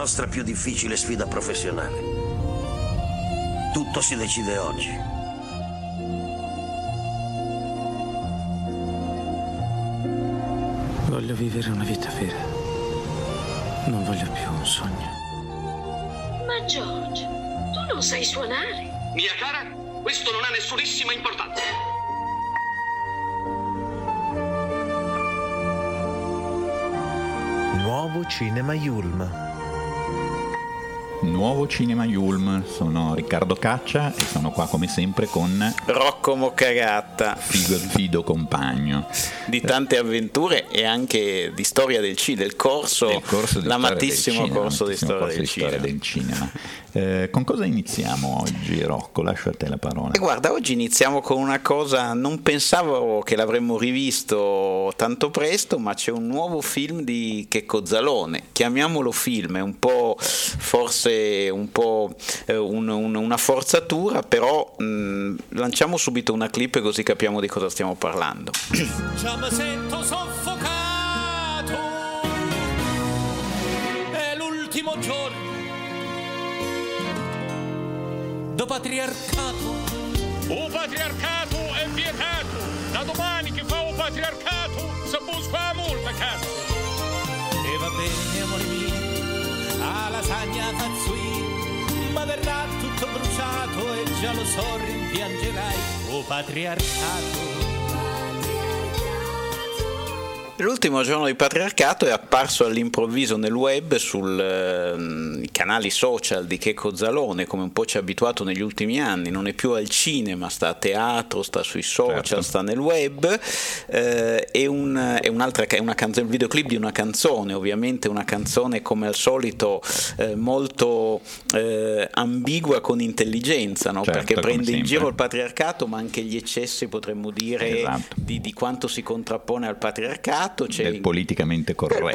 nostra più difficile sfida professionale. Tutto si decide oggi. Voglio vivere una vita vera. Non voglio più un sogno. Ma George, tu non sai suonare. Mia cara, questo non ha nessunissima importanza. Nuovo Cinema Yulm. Nuovo Cinema Yulm, sono Riccardo Caccia e sono qua come sempre con Rocco Moccagatta, fido compagno di tante avventure e anche di storia del cinema, del corso l'amatissimo corso di storia del cinema. Con cosa iniziamo oggi, Rocco? Lascio a te la parola. Guarda, oggi iniziamo con una cosa, non pensavo che l'avremmo rivisto tanto presto, ma c'è un nuovo film di Checco Zalone, chiamiamolo film, è un po' forse una forzatura, però lanciamo subito una clip così capiamo di cosa stiamo parlando. Già mi sento soffocato, è l'ultimo giorno do patriarcato. O patriarcato è vietato, da domani che fa o patriarcato si busca a multa, cazzo. E va bene amore mio, a lasagna fazzui, ma verrà tutto bruciato e già lo so rimpiangerai. O patriarcato. L'ultimo giorno di patriarcato è apparso all'improvviso nel web sui canali social di Checco Zalone, come un po' ci ha abituato negli ultimi anni. Non è più al cinema, sta a teatro, sta sui social, certo. Sta nel web. È un videoclip di una canzone, ovviamente una canzone come al solito molto ambigua con intelligenza, no? Certo, perché prende in giro il patriarcato, ma anche gli eccessi, potremmo dire, esatto. di quanto si contrappone al patriarcato. C'è politicamente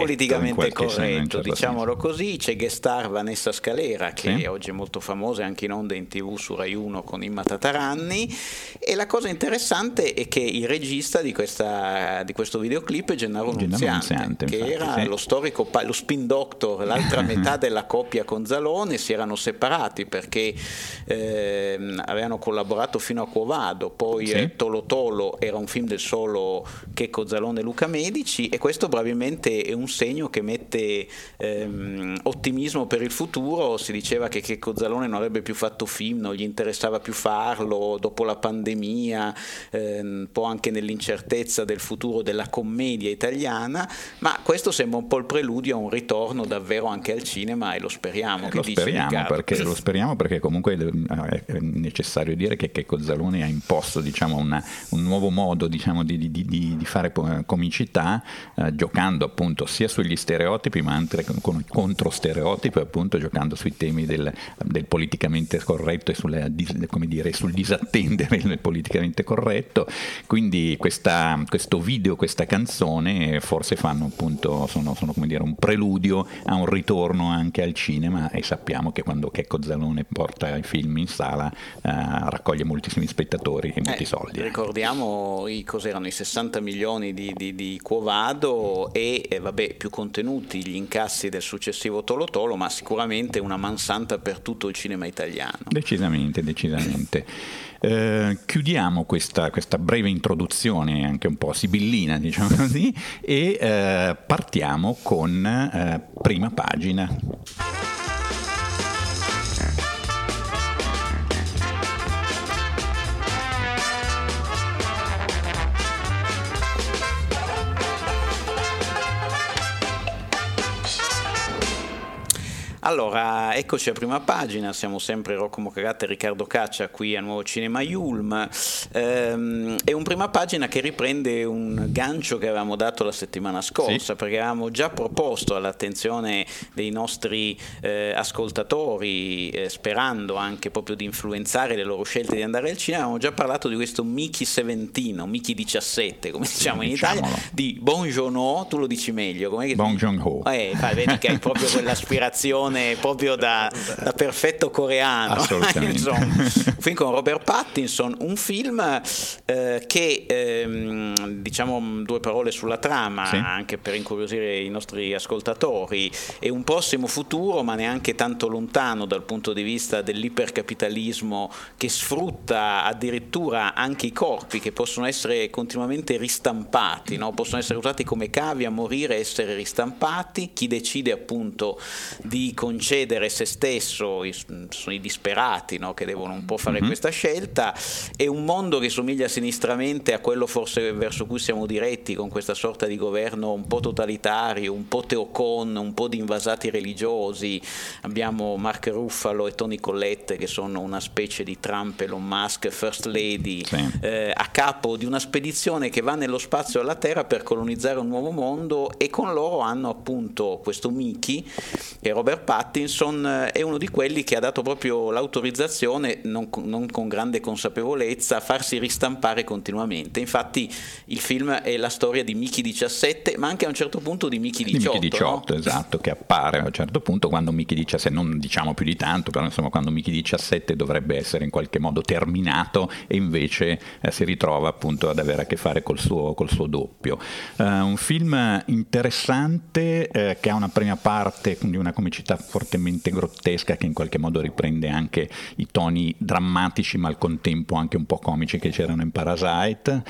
corretto, diciamolo così. C'è guest star Vanessa Scalera, che sì. Oggi è molto famosa, anche in onda in TV su Rai 1 con Imma Tataranni, e la cosa interessante è che il regista di questo videoclip è Gennaro Nunziante, che infatti, era sì. Lo storico, lo spin doctor, l'altra metà della coppia con Zalone. Si erano separati perché avevano collaborato fino a Quo Vado, poi sì. Tolo Tolo era un film del solo Checco Zalone e Luca Medici, e questo probabilmente è un segno che mette ottimismo per il futuro. Si diceva che Checco Zalone non avrebbe più fatto film, non gli interessava più farlo dopo la pandemia, un po' anche nell'incertezza del futuro della commedia italiana, ma questo sembra un po' il preludio a un ritorno davvero anche al cinema, e lo speriamo. Lo speriamo perché comunque è necessario dire che Checco Zalone ha imposto, diciamo, un nuovo modo, diciamo, di fare comicità, giocando appunto sia sugli stereotipi ma anche contro stereotipi, appunto giocando sui temi del politicamente corretto e sul disattendere il politicamente corretto. Quindi questo video, questa canzone forse sono come dire un preludio a un ritorno anche al cinema, e sappiamo che quando Checco Zalone porta i film in sala raccoglie moltissimi spettatori e molti soldi. Ricordiamo cos'erano i 60 milioni di Quo Vado e più contenuti gli incassi del successivo Tolo Tolo, ma sicuramente una mansanta per tutto il cinema italiano. Decisamente. Chiudiamo questa breve introduzione anche un po' sibillina, diciamo così, e partiamo con Prima Pagina. Allora, eccoci a Prima Pagina, siamo sempre Rocco Moccagatta e Riccardo Caccia qui a Nuovo Cinema Yulm. È un Prima Pagina che riprende un gancio che avevamo dato la settimana scorsa, sì. Perché avevamo già proposto all'attenzione dei nostri ascoltatori, sperando anche proprio di influenzare le loro scelte di andare al cinema, avevamo già parlato di questo Mickey 17, o Mickey 17, come diciamo in Italia, di Bong Joon-ho. Tu lo dici meglio, com'è che Bong Joon-ho. Vedi che hai proprio quell'aspirazione traduzione proprio da perfetto coreano. Assolutamente. Insomma, un film con Robert Pattinson, un film che diciamo due parole sulla trama, sì, anche per incuriosire i nostri ascoltatori. È un prossimo futuro, ma neanche tanto lontano dal punto di vista dell'ipercapitalismo, che sfrutta addirittura anche i corpi che possono essere continuamente ristampati, no? Possono essere usati come cavi a morire, essere ristampati. Chi decide appunto di concedere se stesso sono i disperati, no? Che devono un po' fare questa scelta. È un mondo che somiglia sinistramente a quello forse verso cui siamo diretti, con questa sorta di governo un po' totalitario, un po' teocon, un po' di invasati religiosi. Abbiamo Mark Ruffalo e Toni Collette che sono una specie di Trump, Elon Musk, First Lady, sì, a capo di una spedizione che va nello spazio alla Terra per colonizzare un nuovo mondo, e con loro hanno appunto questo Mickey, e Robert Pattinson è uno di quelli che ha dato proprio l'autorizzazione, non con grande consapevolezza, a farsi ristampare continuamente. Infatti il film è la storia di Mickey 17, ma anche a un certo punto di Mickey 18. Mickey 18, no? Esatto, che appare a un certo punto, quando Mickey 17, non diciamo più di tanto, però insomma quando Mickey 17 dovrebbe essere in qualche modo terminato, e invece si ritrova appunto ad avere a che fare col suo doppio. Un film interessante che ha una prima parte di una comicità fortemente grottesca, che in qualche modo riprende anche i toni drammatici ma al contempo anche un po' comici che c'erano in Parasite.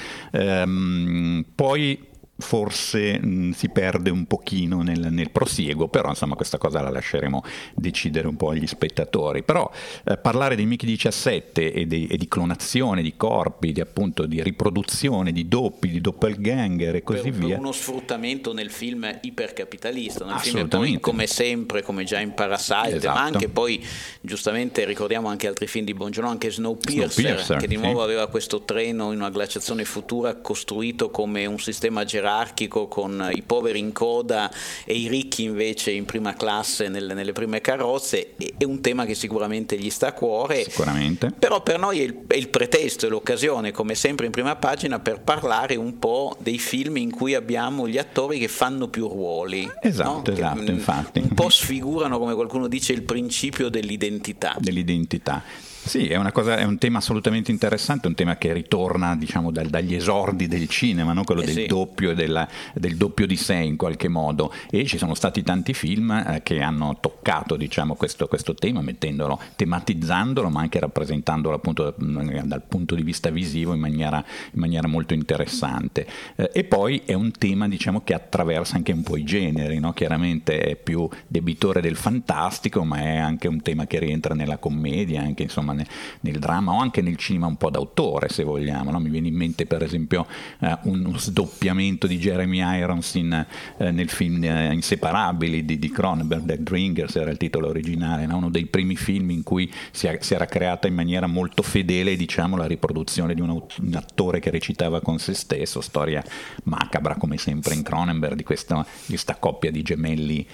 Poi forse si perde un pochino nel prosieguo, però insomma questa cosa la lasceremo decidere un po' agli spettatori. Però parlare di Mickey 17 e di clonazione di corpi, di appunto di riproduzione di doppi, di doppelganger e così via, per uno sfruttamento nel film ipercapitalista, nel film poi, come sempre, come già in Parasite, esatto, ma anche poi giustamente ricordiamo anche altri film di Bong Joon-ho, anche Snowpiercer, che di nuovo sì, aveva questo treno in una glaciazione futura costruito come un sistema gerarchico, con i poveri in coda e i ricchi invece in prima classe nelle prime carrozze. È un tema che sicuramente gli sta a cuore, sicuramente, però per noi è il pretesto e l'occasione, come sempre in prima pagina, per parlare un po' dei film in cui abbiamo gli attori che fanno più ruoli, esatto, no? Esatto, infatti un po' sfigurano, come qualcuno dice, il principio dell'identità. Sì, è un tema assolutamente interessante, un tema che ritorna, diciamo, dagli esordi del cinema, no? Quello del sì, doppio e del doppio di sé in qualche modo, e ci sono stati tanti film che hanno toccato, diciamo, questo tema, tematizzandolo, ma anche rappresentandolo appunto dal punto di vista visivo in maniera molto interessante. E poi è un tema, diciamo, che attraversa anche un po' i generi, no? Chiaramente è più debitore del fantastico, ma è anche un tema che rientra nella commedia, anche insomma nel dramma, o anche nel cinema un po' d'autore, se vogliamo, no? Mi viene in mente per esempio uno sdoppiamento di Jeremy Irons nel film Inseparabili di Cronenberg, Dead Ringers era il titolo originale, no? Uno dei primi film in cui si era creata in maniera molto fedele, diciamo, la riproduzione di un attore che recitava con se stesso, storia macabra come sempre in Cronenberg di questa coppia di gemelli,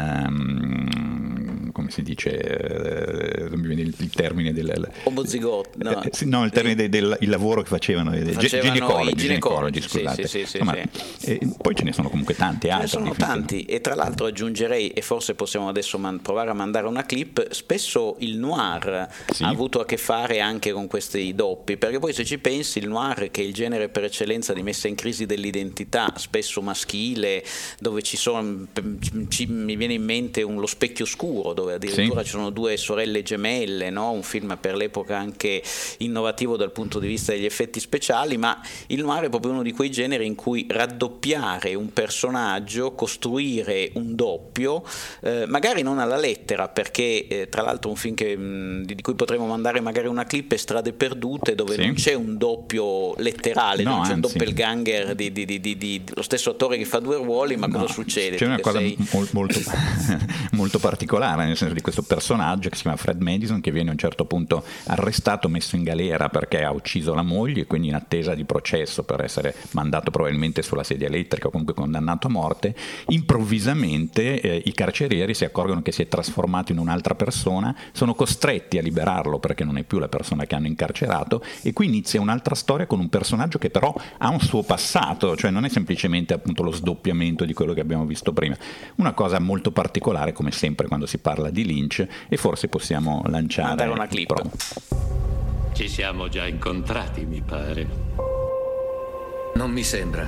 come si dice, non mi viene il termine del omozigote, no? No, il termine del lavoro che facevano ginecologi, scusate. Sì. Poi ce ne sono comunque tanti altri. Ce ne sono tanti, e tra l'altro aggiungerei, e forse possiamo adesso provare a mandare una clip, spesso il noir ha avuto a che fare anche con questi doppi, perché poi se ci pensi il noir, che è il genere per eccellenza di messa in crisi dell'identità, spesso maschile, dove mi viene in mente Lo specchio scuro, dove addirittura ci sono due sorelle gemelle, no? Un film per l'epoca anche innovativo dal punto di vista degli effetti speciali, ma il noir è proprio uno di quei generi in cui raddoppiare un personaggio, costruire un doppio, magari non alla lettera, perché tra l'altro un film di cui potremo mandare magari una clip è Strade perdute, dove non c'è un doppio letterale, non c'è un doppelganger di lo stesso attore che fa due ruoli, ma cosa succede? C'è una cosa molto, molto particolare, nel senso di questo personaggio che si chiama Fred Madison, che viene a un certo punto stato arrestato, messo in galera perché ha ucciso la moglie, quindi in attesa di processo per essere mandato probabilmente sulla sedia elettrica o comunque condannato a morte. Improvvisamente i carcerieri si accorgono che si è trasformato in un'altra persona, sono costretti a liberarlo perché non è più la persona che hanno incarcerato, e qui inizia un'altra storia con un personaggio che però ha un suo passato, cioè non è semplicemente appunto lo sdoppiamento di quello che abbiamo visto prima. Una cosa molto particolare, come sempre quando si parla di Lynch, e forse possiamo lanciare una clip. Promo. Ci siamo già incontrati, mi pare. Non mi sembra.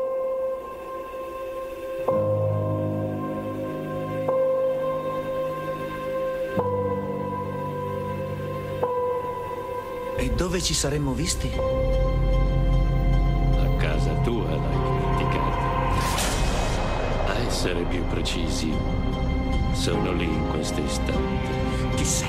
E dove ci saremmo visti? A casa tua, l'hai dimenticato. A essere più precisi, sono lì in questo istante. Chi sei?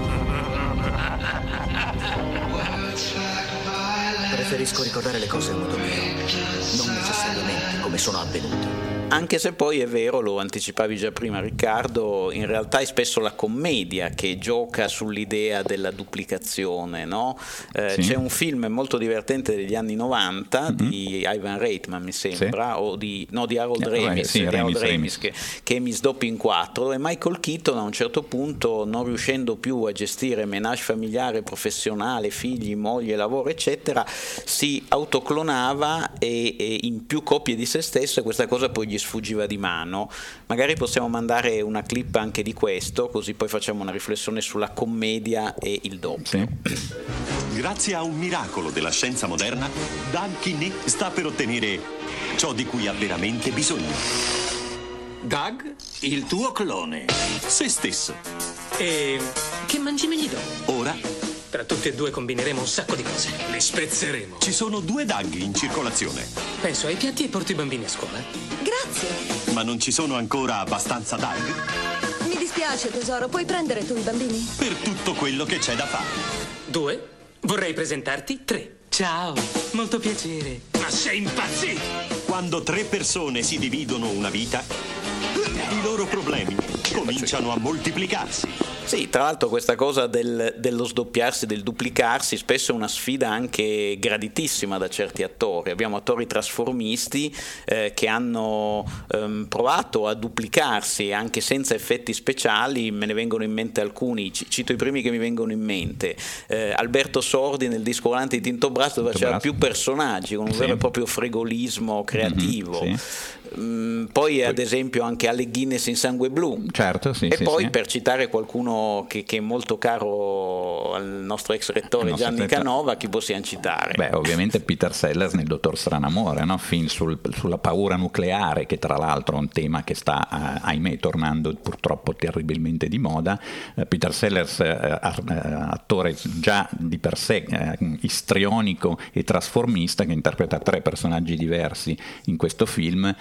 Preferisco ricordare le cose a modo mio, non necessariamente come sono avvenute. Anche se poi è vero, lo anticipavi già prima Riccardo, in realtà è spesso la commedia che gioca sull'idea della duplicazione, no? Sì. C'è un film molto divertente degli anni 90 di Ivan Reitman, mi sembra, o di Harold Ramis, che è Mi sdoppi in quattro, e Michael Keaton a un certo punto, non riuscendo più a gestire menage familiare, professionale, figli, moglie, lavoro eccetera, si autoclonava e in più copie di se stesso, e questa cosa poi gli sfuggiva di mano. Magari possiamo mandare una clip anche di questo, così poi facciamo una riflessione sulla commedia e il doppio. Grazie a un miracolo della scienza moderna, Doug Kinney sta per ottenere ciò di cui ha veramente bisogno. Doug, il tuo clone. Se stesso. E che mangime gli do? Ora, tra tutti e due combineremo un sacco di cose. Le spezzeremo. ci sono 2 Doug in circolazione. Penso ai piatti e porto i bambini a scuola. Grazie. Ma non ci sono ancora abbastanza Doug? Mi dispiace, tesoro. Puoi prendere tu i bambini? Per tutto quello che c'è da fare. 2. Vorrei presentarti 3. Ciao, molto piacere. Ma sei impazzito? Quando 3 persone si dividono una vita, i loro problemi cominciano a moltiplicarsi. Sì, tra l'altro questa cosa dello sdoppiarsi, del duplicarsi, spesso è una sfida anche graditissima da certi attori. Abbiamo attori trasformisti che hanno provato a duplicarsi anche senza effetti speciali. Me ne vengono in mente alcuni, cito i primi che mi vengono in mente. Alberto Sordi nel Disco volante di Tinto Brass, dove faceva più personaggi con un vero e proprio fregolismo creativo. Poi ad esempio anche Alec Guinness in Sangue Blu, e poi per citare qualcuno che è molto caro al nostro ex rettore Gianni Canova, chi possiamo citare? Beh, ovviamente Peter Sellers nel Dottor Stranamore, no? Film sulla paura nucleare, che tra l'altro è un tema che sta ahimè tornando purtroppo terribilmente di moda. Peter Sellers, attore già di per sé istrionico e trasformista, che interpreta 3 personaggi diversi in questo film.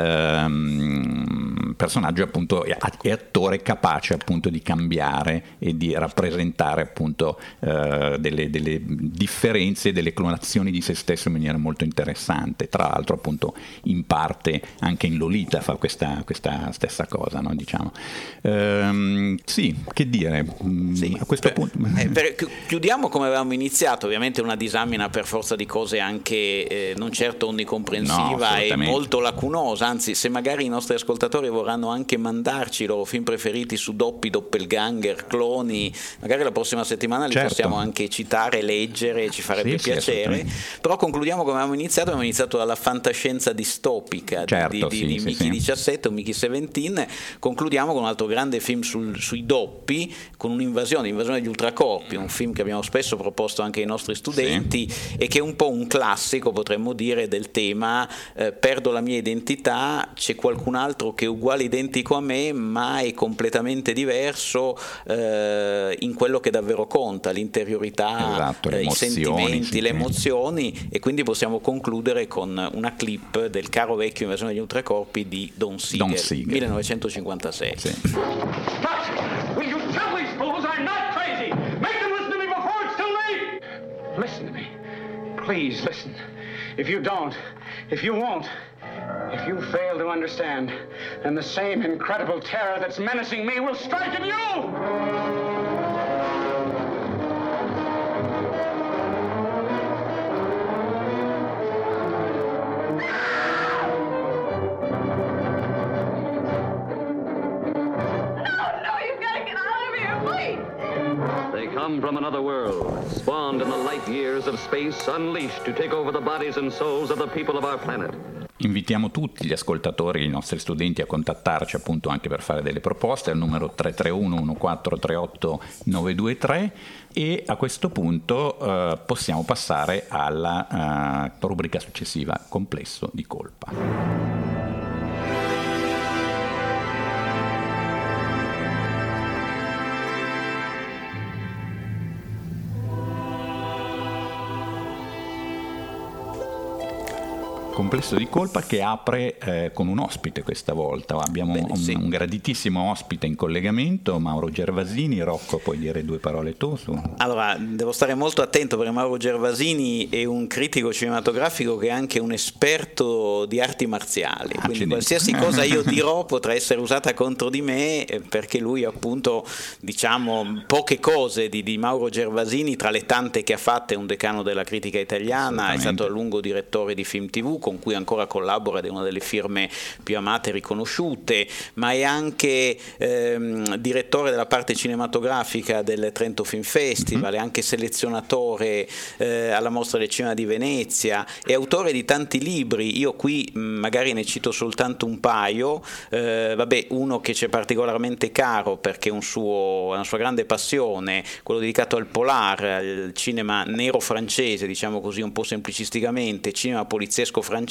Personaggio appunto e attore capace appunto di cambiare e di rappresentare appunto delle differenze, delle clonazioni di se stesso in maniera molto interessante. Tra l'altro appunto in parte anche in Lolita fa questa stessa cosa, no? Diciamo. Sì, che dire, a questo punto chiudiamo come avevamo iniziato, ovviamente una disamina per forza di cose anche non certo onnicomprensiva e molto lacunosa. Anzi, se magari i nostri ascoltatori vorranno anche mandarci i loro film preferiti su doppi, doppelganger, cloni, magari la prossima settimana li possiamo anche citare, leggere, ci farebbe piacere. Però concludiamo come abbiamo iniziato dalla fantascienza distopica di Mickey 17 o Mickey 17. Concludiamo con un altro grande film sui doppi, con l'invasione degli ultracorpi, un film che abbiamo spesso proposto anche ai nostri studenti e che è un po' un classico, potremmo dire, del tema perdo la mia identità, c'è qualcun altro che è uguale identico a me ma è completamente diverso in quello che davvero conta, l'interiorità, i sentimenti, le emozioni, e quindi possiamo concludere con una clip del caro vecchio Invasione degli ultracorpi di Don Siegel. 1956. Will you tell these fools I'm not crazy? Make them listen to me before it's too late! Listen to me. Please listen. If you don't, if you won't, if you fail to understand, then the same incredible terror that's menacing me will strike at you! They come from another world, spawned in the light years of space, unleashed to take over the bodies and souls of the people of our planet. Invitiamo tutti gli ascoltatori, i nostri studenti, a contattarci appunto anche per fare delle proposte al numero 331 1438 923 e a questo punto possiamo passare alla rubrica successiva, complesso di colpa. Complesso di colpa che apre con un ospite questa volta. Abbiamo un graditissimo ospite in collegamento, Mauro Gervasini. Rocco, puoi dire due parole tu su? Allora, devo stare molto attento perché Mauro Gervasini è un critico cinematografico che è anche un esperto di arti marziali, quindi qualsiasi cosa io dirò potrà essere usata contro di me, perché lui appunto, diciamo, poche cose di Mauro Gervasini, tra le tante che ha fatte, è un decano della critica italiana, è stato a lungo direttore di Film TV, con cui ancora collabora ed è una delle firme più amate e riconosciute, ma è anche direttore della parte cinematografica del Trento Film Festival, è anche selezionatore alla Mostra del Cinema di Venezia, è autore di tanti libri. Io qui magari ne cito soltanto un paio, uno che c'è particolarmente caro perché è una sua grande passione, quello dedicato al polar, al cinema nero francese, diciamo così un po' semplicisticamente, cinema poliziesco francese,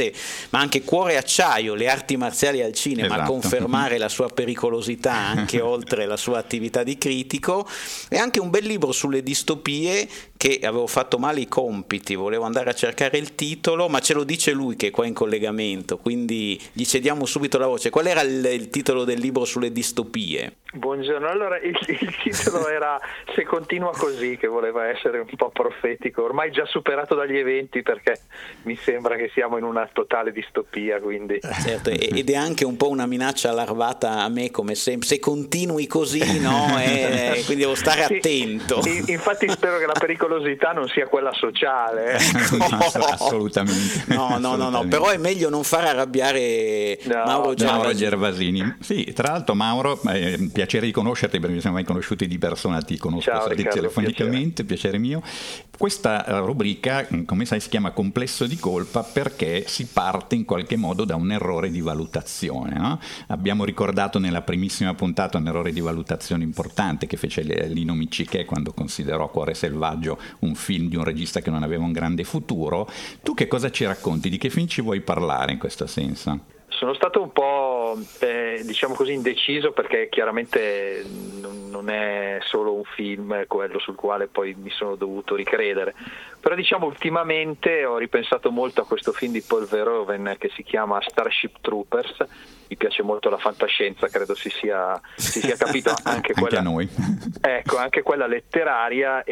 ma anche Cuore e acciaio, le arti marziali al cinema, a confermare la sua pericolosità anche oltre la sua attività di critico, e anche un bel libro sulle distopie che avevo fatto male i compiti, volevo andare a cercare il titolo, ma ce lo dice lui che è qua in collegamento, quindi gli cediamo subito la voce. Qual era il titolo del libro sulle distopie? Buongiorno, allora il titolo era Se continua così, che voleva essere un po' profetico, ormai già superato dagli eventi perché mi sembra che siamo in una totale distopia, quindi. Certo, ed è anche un po' una minaccia allarvata a me, come sempre, se continui così, no? Quindi devo stare attento. Infatti spero che la pericolosità non sia quella sociale. Assolutamente. No, però è meglio non far arrabbiare Mauro Gervasini. Sì, tra l'altro Mauro, piacere di conoscerti, perché ci siamo mai conosciuti di persona, ti conosco telefonicamente, piacere mio. Questa rubrica, come sai, si chiama Complesso di colpa perché si parte in qualche modo da un errore di valutazione, no? Abbiamo ricordato nella primissima puntata un errore di valutazione importante che fece Lino Miccichè quando considerò Cuore selvaggio un film di un regista che non aveva un grande futuro. Tu che cosa ci racconti? Di che film ci vuoi parlare in questo senso? Sono stato un po' diciamo così indeciso perché chiaramente non è solo un film quello sul quale poi mi sono dovuto ricredere, però diciamo ultimamente ho ripensato molto a questo film di Paul Verhoeven che si chiama Starship Troopers. Mi piace molto la fantascienza, credo si sia capito anche quella, anche a noi. Ecco, anche quella letteraria,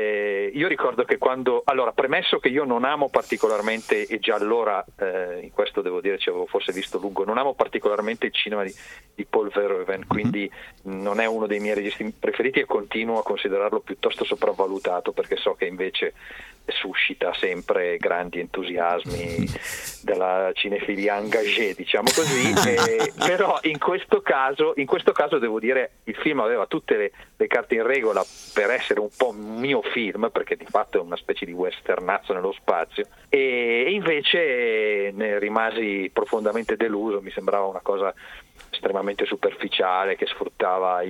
e io ricordo che allora, premesso che io non amo particolarmente, e già allora in questo devo dire ci avevo forse visto lungo, non amo particolarmente il cinema di Paul Verhoeven, quindi non è uno dei miei registi preferiti e continuo a considerarlo piuttosto sopravvalutato perché so che invece suscita sempre grandi entusiasmi della cinefilia engagée, diciamo così. Però in questo caso devo dire il film aveva tutte le carte in regola per essere un po' un mio film, perché di fatto è una specie di westernazzo nello spazio, e invece ne rimasi profondamente deluso. Mi sembrava una cosa estremamente superficiale che sfruttava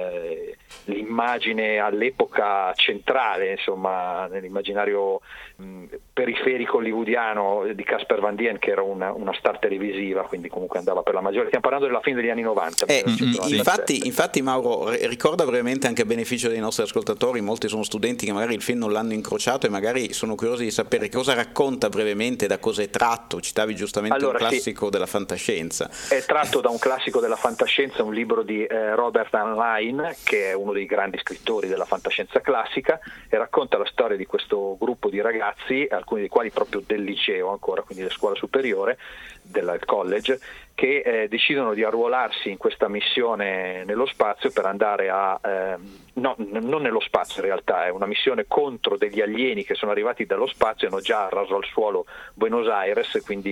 l'immagine all'epoca centrale, insomma, nell'immaginario periferico hollywoodiano di Casper Van Dien, che era una star televisiva, quindi comunque andava per la maggiore. Stiamo parlando della fine degli anni 90. Infatti Mauro, ricorda brevemente anche a beneficio dei nostri ascoltatori, molti sono studenti che magari il film non l'hanno incrociato e magari sono curiosi di sapere cosa racconta brevemente, da cosa è tratto. Citavi giustamente un classico della fantascienza. È tratto da un classico della fantascienza, un libro di Robert Heinlein, che è uno dei grandi scrittori della fantascienza classica, e racconta la storia di questo gruppo di ragazzi, alcuni dei quali proprio del liceo ancora, quindi della scuola superiore, del college, che decidono di arruolarsi in questa missione nello spazio per andare non nello spazio, in realtà è una missione contro degli alieni che sono arrivati dallo spazio e hanno già raso al suolo Buenos Aires, quindi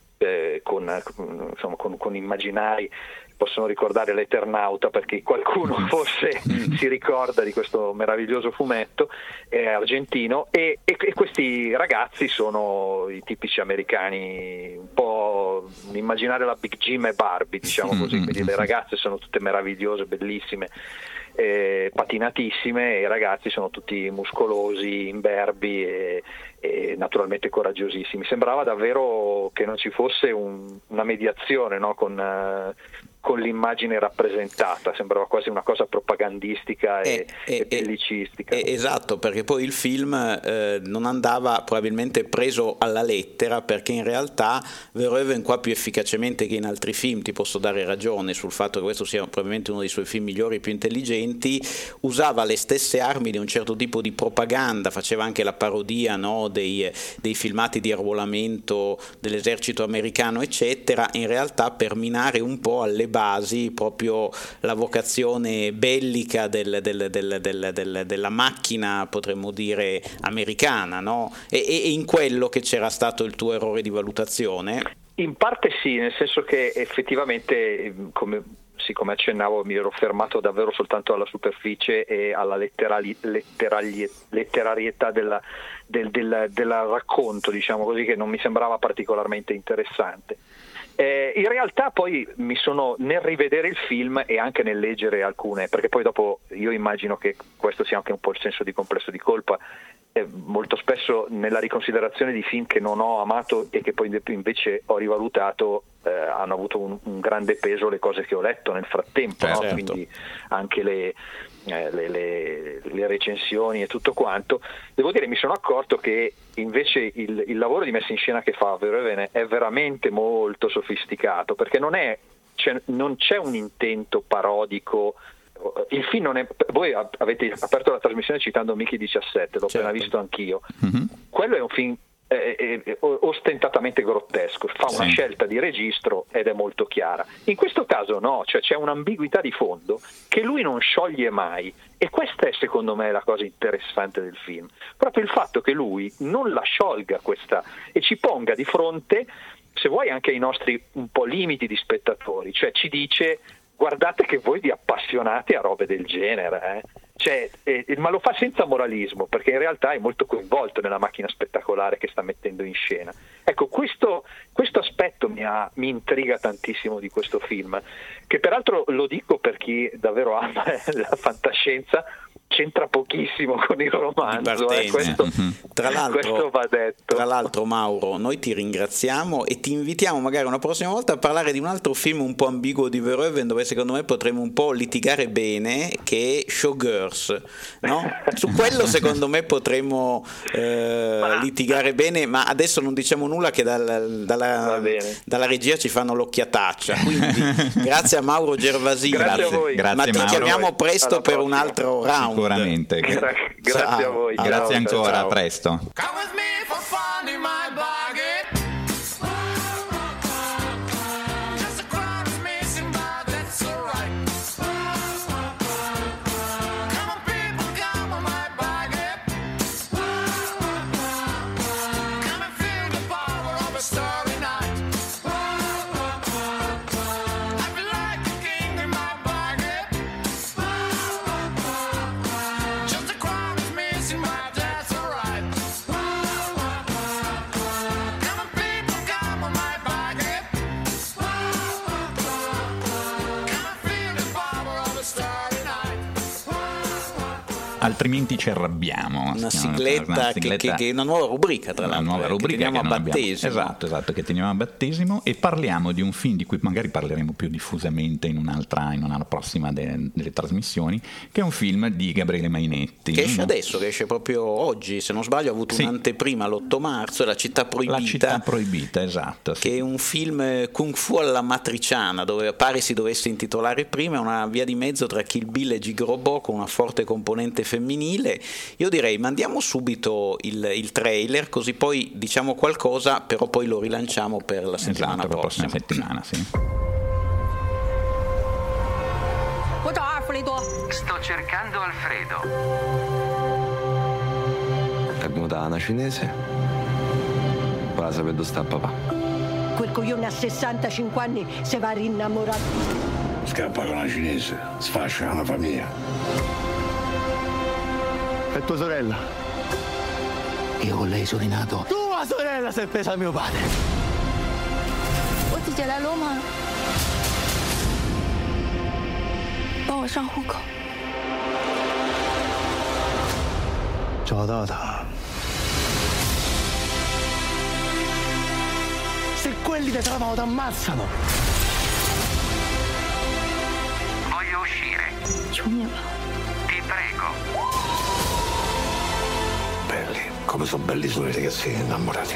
con immaginari possono ricordare l'Eternauta, perché qualcuno forse si ricorda di questo meraviglioso fumetto argentino, e questi ragazzi sono i tipici americani, un po' immaginare la Big Jim e Barbie, diciamo così, quindi le ragazze sono tutte meravigliose, bellissime, patinatissime, e i ragazzi sono tutti muscolosi, imberbi e naturalmente coraggiosissimi. Sembrava davvero che non ci fosse una mediazione, no? con l'immagine rappresentata, sembrava quasi una cosa propagandistica e bellicistica. Esatto, perché poi il film non andava probabilmente preso alla lettera, perché in realtà Verhoeven, qua più efficacemente che in altri film, ti posso dare ragione sul fatto che questo sia probabilmente uno dei suoi film migliori e più intelligenti, usava le stesse armi di un certo tipo di propaganda, faceva anche la parodia, no, dei filmati di arruolamento dell'esercito americano eccetera, in realtà per minare un po' alle basi proprio la vocazione bellica della macchina, potremmo dire, americana, no? E in quello che c'era stato il tuo errore di valutazione? In parte sì, nel senso che effettivamente, come accennavo, mi ero fermato davvero soltanto alla superficie e alla letterarietà del racconto, diciamo così, che non mi sembrava particolarmente interessante. In realtà poi nel rivedere il film e anche nel leggere alcune, perché poi dopo io immagino che questo sia anche un po' il senso di complesso di colpa, molto spesso nella riconsiderazione di film che non ho amato e che poi invece ho rivalutato, hanno avuto un grande peso le cose che ho letto nel frattempo, no? Quindi anche le recensioni e tutto quanto. Devo dire, mi sono accorto che invece il lavoro di messa in scena che fa Verhoeven è veramente molto sofisticato, perché non c'è un intento parodico. Il film non è, voi avete aperto la trasmissione citando Mickey 17, l'ho appena visto anch'io. Quello è un film ostentatamente grottesco, fa una scelta di registro ed è molto chiara. In questo caso no, cioè c'è un'ambiguità di fondo che lui non scioglie mai, e questa è secondo me la cosa interessante del film, proprio il fatto che lui non la sciolga questa e ci ponga di fronte, se vuoi, anche ai nostri un po' limiti di spettatori, cioè ci dice: guardate che voi vi appassionate a robe del genere, ma lo fa senza moralismo, perché in realtà è molto coinvolto nella macchina spettacolare che sta mettendo in scena. Ecco, questo aspetto mi intriga tantissimo di questo film, che peraltro, lo dico per chi davvero ama la fantascienza, c'entra pochissimo con il romanzo, questo va detto. Tra l'altro, Mauro, noi ti ringraziamo e ti invitiamo magari una prossima volta a parlare di un altro film un po' ambiguo di Verhoeven, dove secondo me potremmo un po' litigare bene, che è Showgirls, no? Su quello secondo me potremmo litigare bene, ma adesso non diciamo nulla, che dalla regia ci fanno l'occhiataccia, quindi grazie a Mauro Gervasi, grazie a voi. Ma ti chiamiamo presto per un altro round. Sicuramente. Grazie a voi. Grazie ancora, a presto. Altrimenti ci arrabbiamo. Una sigletta che è una nuova rubrica, tra l'altro. Una nuova rubrica che teniamo a battesimo. Esatto, che teniamo a battesimo, e parliamo di un film di cui magari parleremo più diffusamente in una prossima delle trasmissioni, che è un film di Gabriele Mainetti. Che esce adesso, che esce proprio oggi, se non sbaglio ha avuto un'anteprima l'8 marzo, La città proibita. La città proibita, esatto. Che è un film kung fu alla matriciana, dove pare si dovesse intitolare prima, è una via di mezzo tra Kill Bill e Gigrobò con una forte componente femminile. Io direi mandiamo subito il trailer, così poi diciamo qualcosa, però poi lo rilanciamo per la settimana prossima. Settimana, sì. Sto cercando Alfredo. È venuta una cinese? Ora sapete dove sta papà. Quel coglione a 65 anni se va a rinnamorare. Scappa con una cinese, sfascia una famiglia. È tua sorella? Io con lei sono rinato. Tua sorella si è presa mio padre. 我姐姐来罗马，帮我上户口。 找到他。Se quelli ti trovano ti ammazzano. Voglio uscire. 求你了， Ti prego. Belli, come sono belli solo i ragazzi innamorati.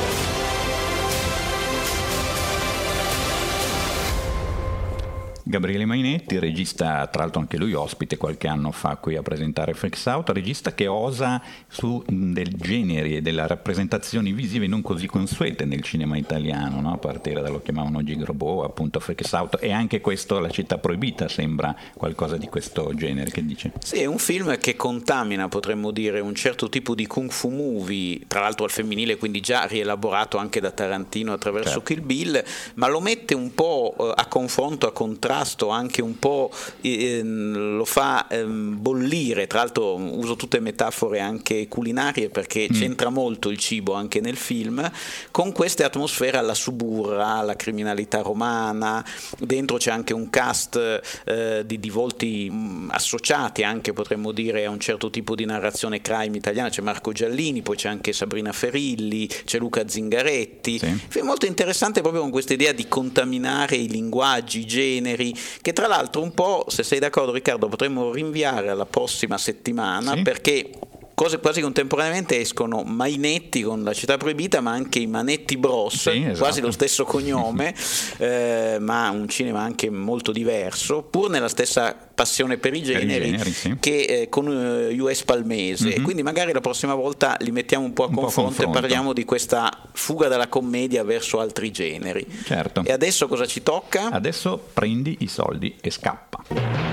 Gabriele Mainetti, regista, tra l'altro anche lui ospite qualche anno fa qui a presentare Freaks Out, regista che osa su del generi e delle rappresentazioni visive non così consuete nel cinema italiano, no? A partire da lo chiamavano Gigrobò, appunto Freaks Out, e anche questo La città proibita sembra qualcosa di questo genere. Che dice? Sì, è un film che contamina, potremmo dire, un certo tipo di kung fu movie, tra l'altro al femminile, quindi già rielaborato anche da Tarantino attraverso Kill Bill, ma lo mette un po' a confronto, a contrasto, anche un po' lo fa bollire. Tra l'altro uso tutte metafore anche culinarie, perché c'entra molto il cibo anche nel film, con queste atmosfere alla Suburra, alla criminalità romana. Dentro c'è anche un cast di volti associati anche, potremmo dire, a un certo tipo di narrazione crime italiana. C'è Marco Giallini, poi c'è anche Sabrina Ferilli, c'è Luca Zingaretti. Film molto interessante proprio con questa idea di contaminare i linguaggi, i generi, che tra l'altro un po', se sei d'accordo Riccardo, potremmo rinviare alla prossima settimana, perché quasi contemporaneamente escono Mainetti con La città proibita, ma anche i Manetti Bros, quasi lo stesso cognome, ma un cinema anche molto diverso, pur nella stessa passione per i generi, che con US Palmese. E quindi magari la prossima volta li mettiamo un po' a confronto e parliamo di questa fuga dalla commedia verso altri generi. Certo. E adesso cosa ci tocca? Adesso prendi i soldi e scappa.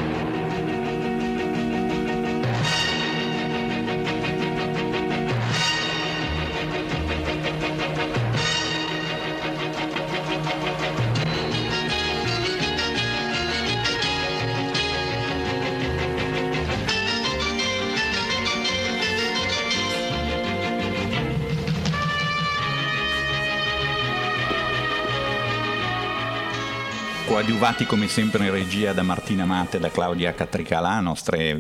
Coadiuvati come sempre in regia da Martina Mate e da Claudia Catricalà, nostre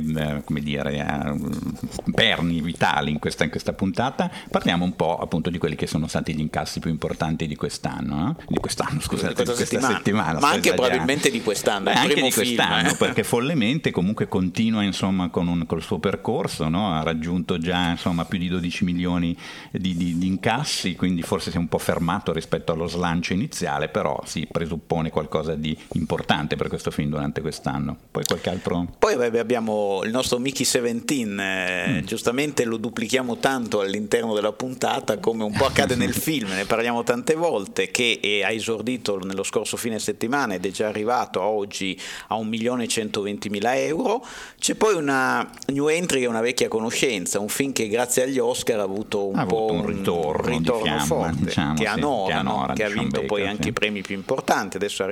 perni vitali in questa puntata. Parliamo un po' appunto di quelli che sono stati gli incassi più importanti di quest'anno, di questa settimana, ma anche probabilmente di quest'anno, anche di quest'anno, perché follemente comunque continua insomma col suo percorso, no? Ha raggiunto già insomma più di 12 milioni di incassi, quindi forse si è un po' fermato rispetto allo slancio iniziale, però si presuppone qualcosa di importante per questo film durante quest'anno. Poi qualche altro? Poi abbiamo il nostro Mickey 17, giustamente lo duplichiamo tanto all'interno della puntata, come un po' accade nel film, ne parliamo tante volte, che ha esordito nello scorso fine settimana ed è già arrivato a oggi a 1.120.000 euro. C'è poi una new entry, che è una vecchia conoscenza, un film che grazie agli Oscar ha avuto un ritorno forte, diciamo, che ha vinto poi anche i premi più importanti. Adesso è arrivato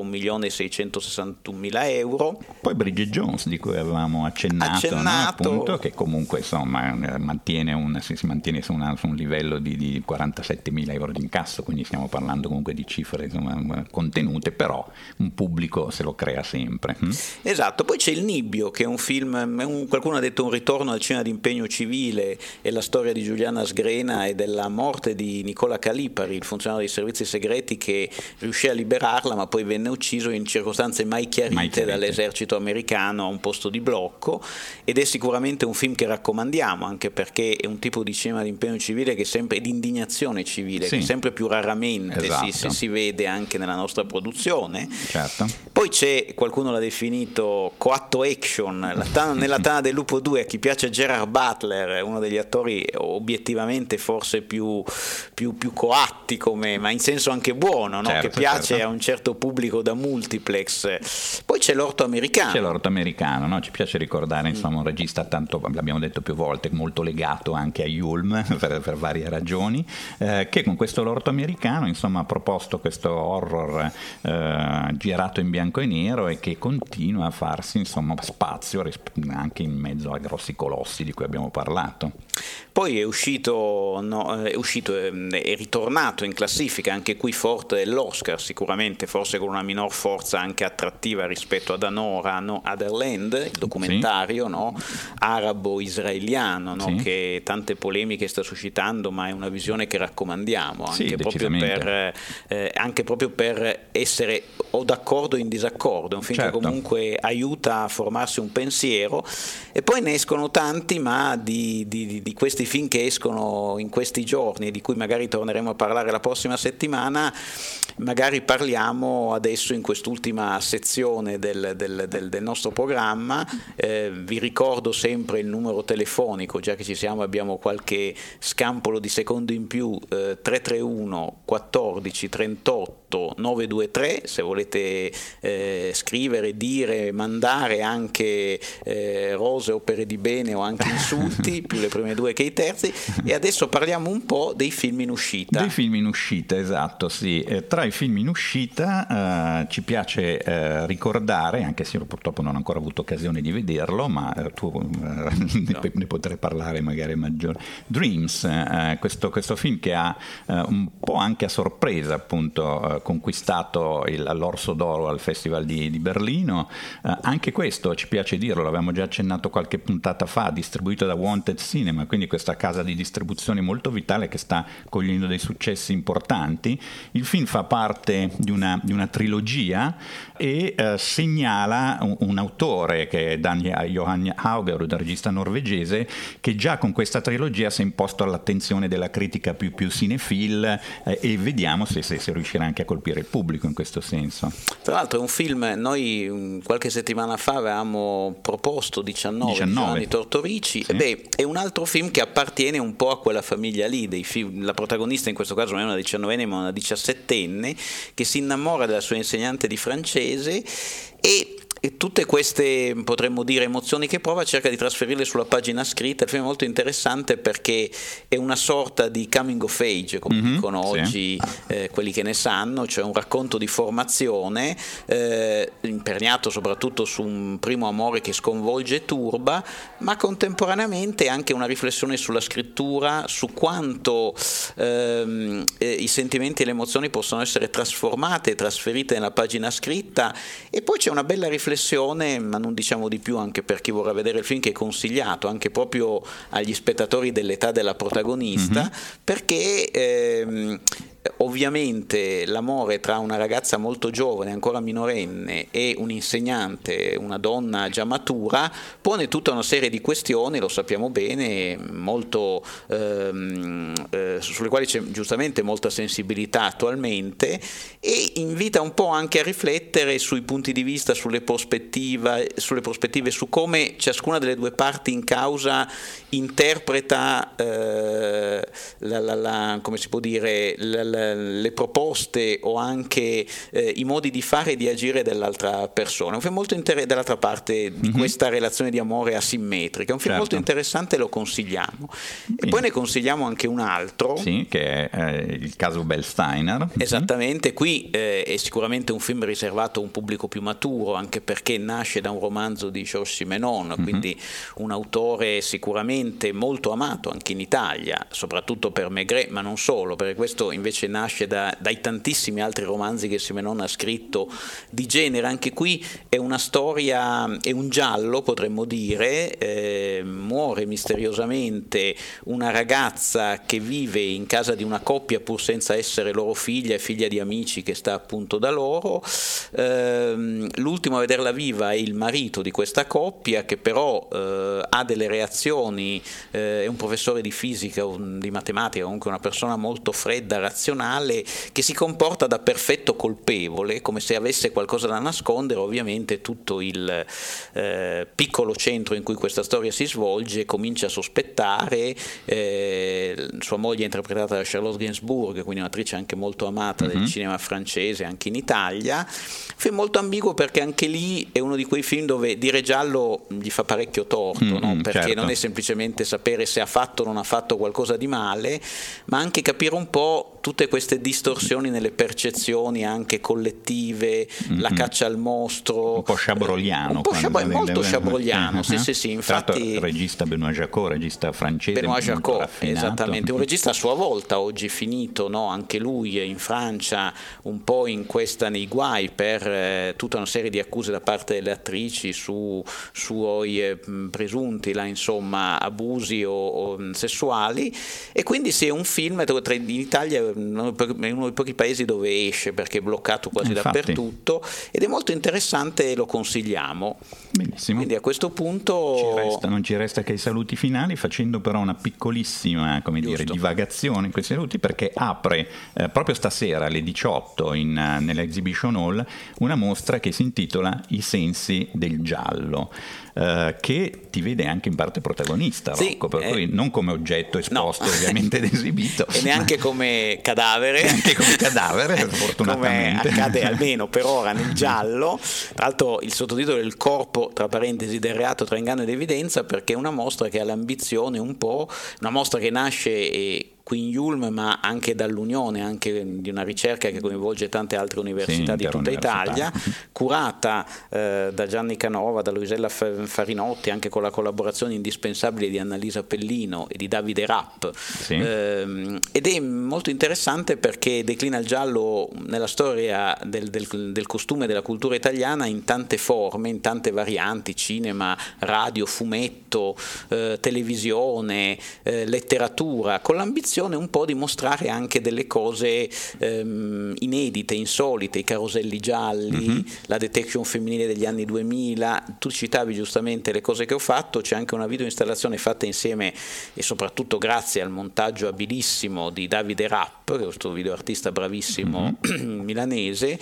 1.661.000 euro. Poi Bridget Jones, di cui avevamo accennato. No? Appunto, che comunque insomma si mantiene su un livello di 47.000 euro di incasso, quindi stiamo parlando comunque di cifre insomma, contenute, però un pubblico se lo crea sempre. Esatto. Poi c'è Il Nibbio, che è un film, qualcuno ha detto un ritorno al cinema d'impegno civile, è la storia di Giuliana Sgrena e della morte di Nicola Calipari, il funzionario dei servizi segreti che riuscì a liberarla ma poi venne ucciso in circostanze mai chiarite dall'esercito americano a un posto di blocco, ed è sicuramente un film che raccomandiamo, anche perché è un tipo di cinema d'impegno civile che è sempre di indignazione civile, che sempre più raramente si vede anche nella nostra produzione. Certo. Poi c'è, qualcuno l'ha definito coatto action, nella Tana del Lupo 2, a chi piace Gerard Butler, uno degli attori obiettivamente forse più coatti, ma in senso anche buono, no? Che piace a un certo pubblico da multiplex. Poi c'è L'Orto Americano. No? Ci piace ricordare insomma un regista, tanto l'abbiamo detto più volte, molto legato anche a Yulm per varie ragioni, che con questo L'Orto Americano insomma ha proposto questo horror girato in bianco e nero e che continua a farsi insomma spazio anche in mezzo a grossi colossi di cui abbiamo parlato. Poi è ritornato in classifica, anche qui forte dell'Oscar, sicuramente forse con una minor forza anche attrattiva rispetto ad Anora, Otherland, il documentario arabo-israeliano, che tante polemiche sta suscitando, ma è una visione che raccomandiamo anche proprio per essere o d'accordo o in disaccordo. È un film che comunque aiuta a formarsi un pensiero. E poi ne escono tanti, ma di questi film che escono in questi giorni e di cui magari torneremo a parlare la prossima settimana, magari parliamo adesso in quest'ultima sezione del nostro programma. Vi ricordo sempre il numero telefonico, già che ci siamo, abbiamo qualche scampolo di secondo in più, 331 14 38 923, se volete scrivere, dire, mandare anche rose, opere di bene o anche insulti, più le prime due che i terzi. E adesso parliamo un po' dei film in uscita. Dei film in uscita, esatto, sì. Tra i film in uscita ci piace ricordare, anche se io purtroppo non ho ancora avuto occasione di vederlo, ma tu ne potrai parlare magari maggiore. Dreams, questo film che ha un po' anche a sorpresa appunto conquistato l'Orso d'Oro al Festival di Berlino. Anche questo, ci piace dirlo, l'avevamo già accennato qualche puntata fa, distribuito da Wanted Cinema, quindi questa casa di distribuzione molto vitale che sta cogliendo dei successi importanti. Il film fa parte di una trilogia e segnala un autore che è Johan Hauger, un regista norvegese, che già con questa trilogia si è imposto all'attenzione della critica più cinefil, e vediamo se riuscirà anche a colpire il pubblico in questo senso. Tra l'altro è un film, noi qualche settimana fa avevamo proposto 19 Giovanni Tortorici, è un altro film che appartiene un po' a quella famiglia lì dei film. La protagonista in questo caso non è una 19enne ma una 17enne che si innamora della sua insegnante di francese e tutte queste, potremmo dire, emozioni che prova cerca di trasferirle sulla pagina scritta. Il film è molto interessante perché è una sorta di coming of age, come dicono oggi quelli che ne sanno, cioè un racconto di formazione imperniato soprattutto su un primo amore che sconvolge e turba, ma contemporaneamente anche una riflessione sulla scrittura, su quanto i sentimenti e le emozioni possono essere trasformate e trasferite nella pagina scritta. E poi c'è una bella riflessione, ma non diciamo di più, anche per chi vorrà vedere il film, che è consigliato anche proprio agli spettatori dell'età della protagonista, perché ovviamente l'amore tra una ragazza molto giovane, ancora minorenne, e un insegnante, una donna già matura, pone tutta una serie di questioni, lo sappiamo bene, molto sulle quali c'è giustamente molta sensibilità attualmente, e invita un po' anche a riflettere sui punti di vista, sulle prospettive, su come ciascuna delle due parti in causa interpreta come si può dire, le proposte o anche i modi di fare e di agire dell'altra persona. È un film molto dall'altra parte di questa relazione di amore asimmetrica, è un film molto interessante, lo consigliamo. E poi ne consigliamo anche un altro, sì, che è Il caso Bell Steiner. Esattamente, qui è sicuramente un film riservato a un pubblico più maturo, anche perché nasce da un romanzo di Georges Simenon, quindi un autore sicuramente molto amato anche in Italia, soprattutto per Maigret, ma non solo, perché questo invece nasce dai tantissimi altri romanzi che Simenon ha scritto di genere. Anche qui è una storia, è un giallo, potremmo dire. Muore misteriosamente una ragazza che vive in casa di una coppia pur senza essere loro figlia, è figlia di amici che sta appunto da loro. L'ultimo a vederla viva è il marito di questa coppia, che però ha delle reazioni, è un professore di fisica o di matematica, comunque una persona molto fredda, razionale, che si comporta da perfetto colpevole, come se avesse qualcosa da nascondere. Ovviamente tutto il piccolo centro in cui questa storia si svolge comincia a sospettare. Sua moglie è interpretata da Charlotte Gainsbourg, quindi un'attrice anche molto amata del cinema francese, anche in Italia. Film molto ambiguo, perché anche lì è uno di quei film dove dire giallo gli fa parecchio torto, no? Perché non è semplicemente sapere se ha fatto o non ha fatto qualcosa di male, ma anche capire un po' tutte queste distorsioni nelle percezioni anche collettive, la caccia al mostro, un po' sciabroliano, molto sciabroliano, sì, infatti il regista Benoît Jacot, regista francese, Benoît Jacot, esattamente, un regista a sua volta oggi finito, no? Anche lui in Francia un po' nei guai per tutta una serie di accuse da parte delle attrici su suoi presunti abusi o sessuali, e quindi sì, è un film in Italia è uno dei pochi paesi dove esce, perché è bloccato quasi dappertutto, ed è molto interessante e lo consigliamo. Benissimo. Quindi a questo punto non ci resta che i saluti finali, facendo però una piccolissima divagazione in questi saluti, perché apre proprio stasera alle 18 nell'Exhibition Hall una mostra che si intitola I sensi del giallo, che ti vede anche in parte protagonista, Rocco, per cui non come oggetto esposto ovviamente ed esibito, e neanche come cadavere, fortunatamente, come accade almeno per ora nel giallo. Tra l'altro il sottotitolo è Il corpo, tra parentesi, del reato tra inganno ed evidenza, perché è una mostra che ha l'ambizione una mostra che nasce qui in Yulm, ma anche dall'unione anche di una ricerca che coinvolge tante altre università di tutta Italia, curata da Gianni Canova, da Luisella Farinotti, anche con la collaborazione indispensabile di Annalisa Pellino e di Davide Rapp, ed è molto interessante perché declina il giallo nella storia del costume e della cultura italiana in tante forme, in tante varianti: cinema, radio, fumetto, televisione, letteratura, con l'ambizione un po' di mostrare anche delle cose inedite, insolite, i caroselli gialli, la detection femminile degli anni 2000. Tu citavi giustamente le cose che ho fatto, c'è anche una videoinstallazione fatta insieme e soprattutto grazie al montaggio abilissimo di Davide Rapp, che è questo videoartista bravissimo milanese,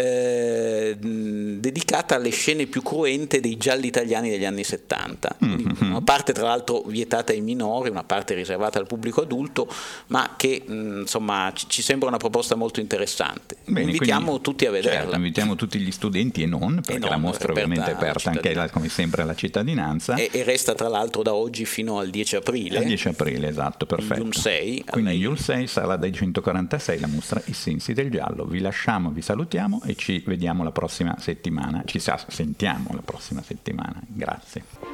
dedicata alle scene più cruente dei gialli italiani degli anni 70. Una parte tra l'altro vietata ai minori, una parte riservata al pubblico adulto, ma che ci sembra una proposta molto interessante. Invitiamo tutti a vederla. Certo, invitiamo tutti gli studenti e non, perché la mostra ovviamente è aperta anche come sempre alla cittadinanza, e resta tra l'altro da oggi fino al 10 aprile. Al 10 aprile, esatto, perfetto. Yulm 6. Quindi Yulm 6, sala dai 146, la mostra I sensi del giallo. Vi lasciamo, vi salutiamo e ci vediamo la prossima settimana. Ci sentiamo la prossima settimana. Grazie.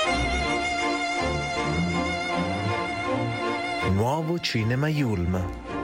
Nuovo Cinema Yulm.